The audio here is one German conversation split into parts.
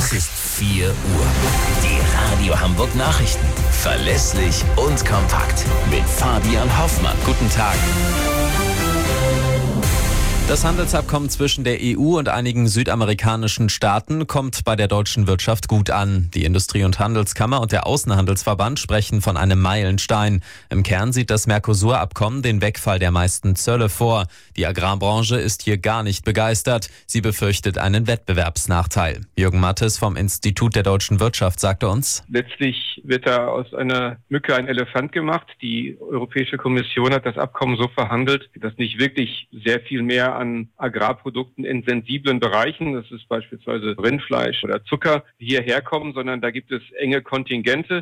Es ist 4 Uhr. Die Radio Hamburg Nachrichten. Verlässlich und kompakt. Mit Fabian Hoffmann. Guten Tag. Das Handelsabkommen zwischen der EU und einigen südamerikanischen Staaten kommt bei der deutschen Wirtschaft gut an. Die Industrie- und Handelskammer und der Außenhandelsverband sprechen von einem Meilenstein. Im Kern sieht das Mercosur-Abkommen den Wegfall der meisten Zölle vor. Die Agrarbranche ist hier gar nicht begeistert. Sie befürchtet einen Wettbewerbsnachteil. Jürgen Mattes vom Institut der deutschen Wirtschaft sagte uns: Letztlich wird da aus einer Mücke ein Elefant gemacht. Die Europäische Kommission hat das Abkommen so verhandelt, dass nicht wirklich sehr viel mehr an Agrarprodukten in sensiblen Bereichen, das ist beispielsweise Rindfleisch oder Zucker, hierher kommen, sondern da gibt es enge Kontingente.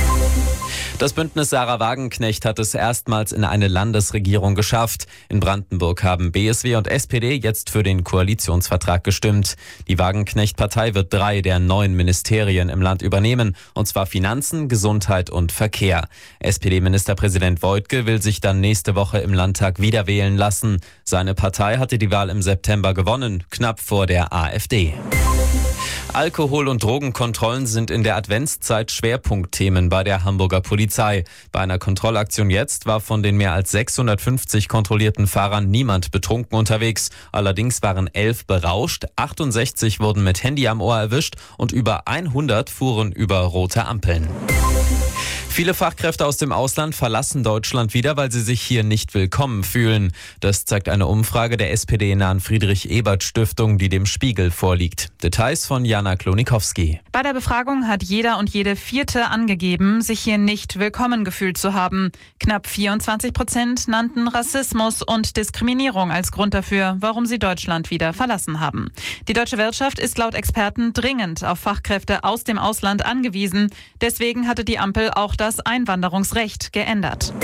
Das Bündnis Sarah Wagenknecht hat es erstmals in eine Landesregierung geschafft. In Brandenburg haben BSW und SPD jetzt für den Koalitionsvertrag gestimmt. Die Wagenknecht-Partei wird 3 der 9 Ministerien im Land übernehmen, und zwar Finanzen, Gesundheit und Verkehr. SPD-Ministerpräsident Woidke will sich dann nächste Woche im Landtag wiederwählen lassen. Seine Partei hatte die Wahl im September gewonnen, knapp vor der AfD. Alkohol- und Drogenkontrollen sind in der Adventszeit Schwerpunktthemen bei der Hamburger Polizei. Bei einer Kontrollaktion jetzt war von den mehr als 650 kontrollierten Fahrern niemand betrunken unterwegs. Allerdings waren 11 berauscht, 68 wurden mit Handy am Ohr erwischt und über 100 fuhren über rote Ampeln. Viele Fachkräfte aus dem Ausland verlassen Deutschland wieder, weil sie sich hier nicht willkommen fühlen. Das zeigt eine Umfrage der SPD-nahen Friedrich-Ebert-Stiftung, die dem Spiegel vorliegt. Details von Jana Klonikowski. Bei der Befragung hat jeder und jede Vierte angegeben, sich hier nicht willkommen gefühlt zu haben. Knapp 24% nannten Rassismus und Diskriminierung als Grund dafür, warum sie Deutschland wieder verlassen haben. Die deutsche Wirtschaft ist laut Experten dringend auf Fachkräfte aus dem Ausland angewiesen. Deswegen hatte die Ampel auch das Einwanderungsrecht geändert.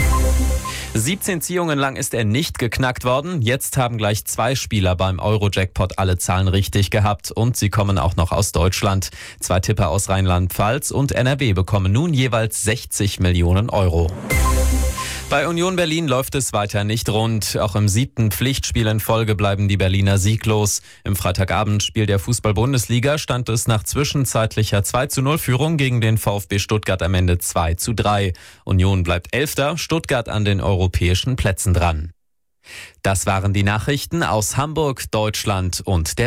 17 Ziehungen lang ist er nicht geknackt worden. Jetzt haben gleich 2 Spieler beim Euro-Jackpot alle Zahlen richtig gehabt und sie kommen auch noch aus Deutschland. 2 Tipper aus Rheinland-Pfalz und NRW bekommen nun jeweils 60 Millionen Euro. Bei Union Berlin läuft es weiter nicht rund. Auch im 7. Pflichtspiel in Folge bleiben die Berliner sieglos. Im Freitagabendspiel der Fußball-Bundesliga stand es nach zwischenzeitlicher 2:0-Führung gegen den VfB Stuttgart am Ende 2:3. Union bleibt 11., Stuttgart an den europäischen Plätzen dran. Das waren die Nachrichten aus Hamburg, Deutschland und der